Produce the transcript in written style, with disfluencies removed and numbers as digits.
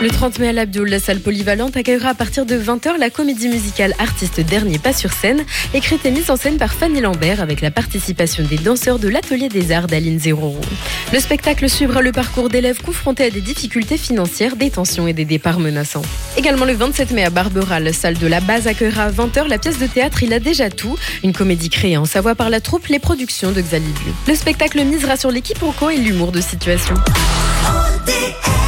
Le 30 mai à l'Abdoul, la salle polyvalente accueillera à partir de 20h la comédie musicale Artiste Dernier Pas sur scène, écrite et mise en scène par Fanny Lambert avec la participation des danseurs de l'Atelier des Arts d'Aline Zeroro. Le spectacle suivra le parcours d'élèves confrontés à des difficultés financières, des tensions et des départs menaçants. Également le 27 mai à Barbera, la salle de la base accueillera à 20h la pièce de théâtre Il a déjà tout, une comédie créée en Savoie par la troupe Les Productions de Xalibu. Le spectacle misera sur l'équiproquo et l'humour de situation. ODS